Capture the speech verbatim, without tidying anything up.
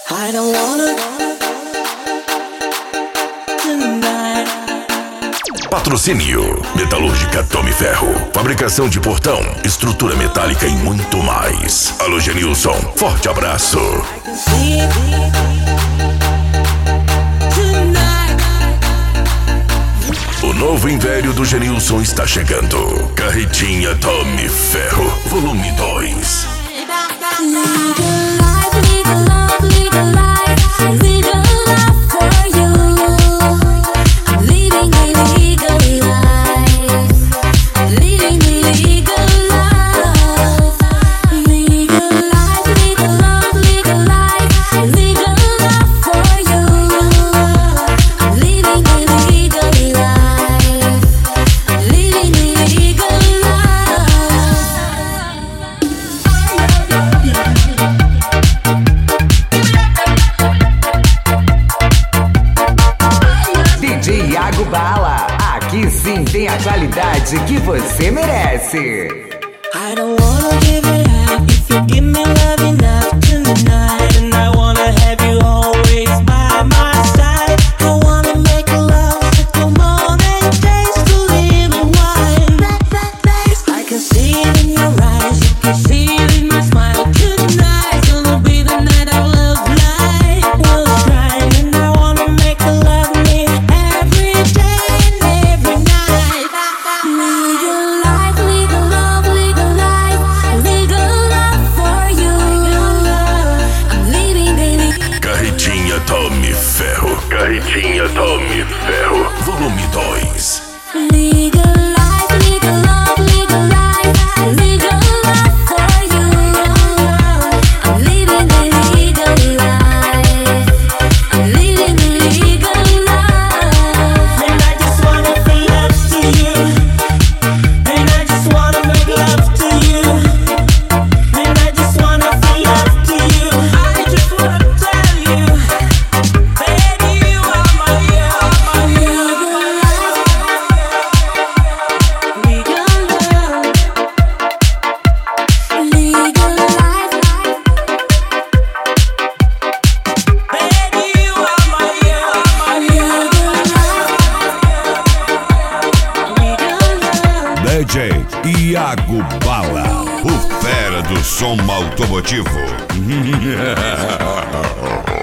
I don't wanna tonight. Patrocínio Metalúrgica Tome Ferro, fabricação de portão, estrutura metálica e muito mais. Alô Genilson, forte abraço. I can see tonight. O novo Império do Genilson está chegando. Carretinha Tome Ferro, volume dois. Legal life, legal love, legal life, legal love for you. I'm living a legal life, living a legal love. Legal life, legal love, legal life, legal love for you. I'm living a legal life, living a legal D J Iago Bala, aqui sim tem a qualidade que você merece. I don't wanna give it up if you give me love enough tonight. And I wanna have you always by my side. I wanna make love for more than days to live a while. I can see it in your eyes, you can see it in your smile. Tonight's gonna be the night of love light. We'll shine and I wanna make love me every day and every night. legal life, legal love, legal life, legal love for you. I'm living daily. Carretinha Tome Ferro, Carretinha Tome Ferro, volume dois. Legal life, legal love, legal life, legal love for you. I'm living a legal life, I'm living a legal love. And I just wanna feel love to you. And I just wanna make love to you. And I just wanna feel love to you. I just wanna tell you, baby, you are my, you are my, you are my legal love. Legal life, Baby, you are my, you are my, you are my legal love. D J Iago Bala, o fera do som automotivo.